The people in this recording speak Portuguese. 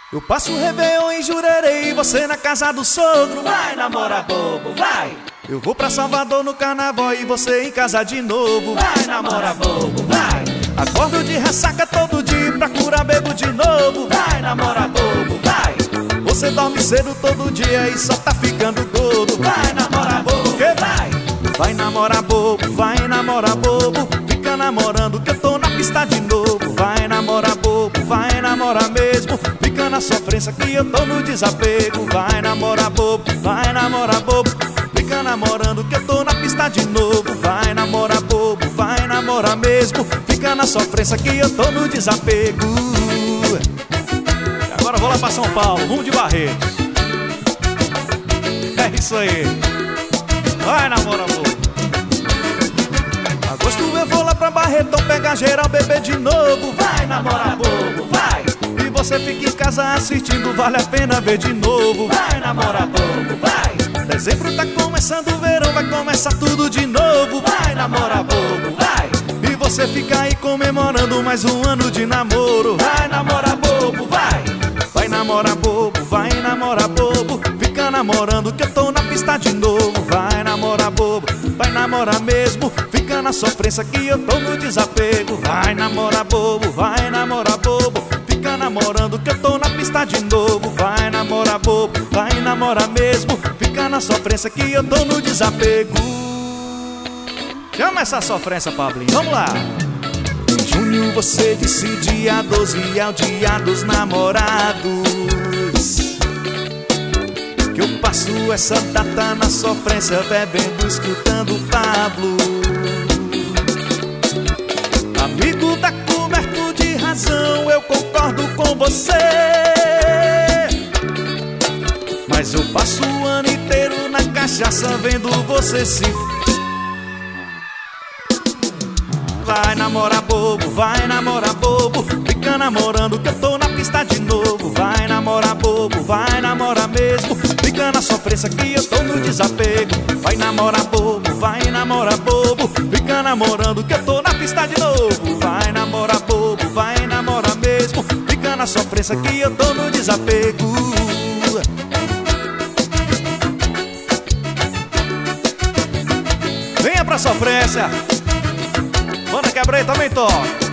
Eu passo o Réveillon em Jurerê e você na casa do sogro. Vai namorar bobo, vai. Eu vou pra Salvador no carnaval e você em casa de novo. Vai namorar bobo, vai. Acordo de ressaca todo dia pra curar bebo de novo. Vai namorar bobo, vai. Você dorme cedo todo dia e só tá ficando gordo. Vai namorar bobo, que vai? Vai namorar bobo, vai namorar bobo. Fica namorando que eu tô na pista de novo. Vai namorar bobo, vai namorar mesmo. Fica na sofrência que eu tô no desapego. Vai namorar bobo, vai namorar bobo. Fica namorando que eu tô na pista de novo. Vai namorar bobo, vai namorar mesmo. Fica na sofrência que eu tô no desapego. E agora eu vou lá pra São Paulo, rumo de Barretos. É isso aí. Vai namorar bobo. Agosto eu vou lá pra Barretão pegar geral, beber de novo. Vai namorar bobo, vai. E você fica em casa assistindo, vale a pena ver de novo. Vai namorar bobo, vai. Dezembro tá começando o verão, vai começar tudo de novo. Vai namorar bobo, vai. E você fica aí comemorando mais um ano de namoro. Vai namorar bobo, vai. Vai namorar bobo, vai namorar bobo. Fica namorando que eu tô na pista de novo. Vai namorar bobo, vai namorar mesmo. Fica na sofrência que eu tô no desapego. Vai namorar bobo, vai namorar bobo. Fica namorando que eu tô na pista de novo. Vai namorar bobo, vai namorar mesmo. Fica na sofrência que eu tô no desapego. Chama essa sofrência, Pablinho, vamos lá. Em junho você disse dia 12 é o dia dos namorados. Que eu passo essa data na sofrência, bebendo, escutando o Pablo. Amigo, tá coberto de razão, eu concordo com você. Mas eu passo o ano inteiro na cachaça vendo você se vai namorar bobo, vai namorar bobo. Fica namorando que eu tô na pista de novo. Vai namorar bobo, vai namorar mesmo. Fica na sofrência que eu tô no desapego. Vai namorar bobo, vai namorar bobo. Fica namorando que eu tô na pista de novo. Vai namorar bobo, vai namorar mesmo. Fica na sofrência que eu tô no desapego. Venha pra sofrência. Banda Quebrei também toca.